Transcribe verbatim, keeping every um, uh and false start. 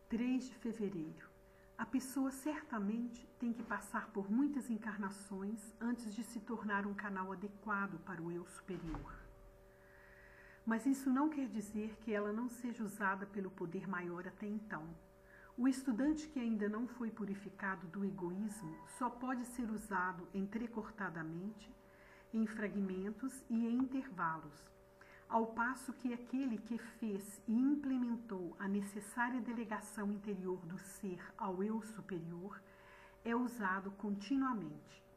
três de fevereiro. A pessoa certamente tem que passar por muitas encarnações antes de se tornar um canal adequado para o eu superior. Mas isso não quer dizer que ela não seja usada pelo poder maior até então. O estudante que ainda não foi purificado do egoísmo só pode ser usado entrecortadamente, em fragmentos e em intervalos, ao passo que aquele que fez e implementou a necessária delegação interior do ser ao eu superior é usado continuamente.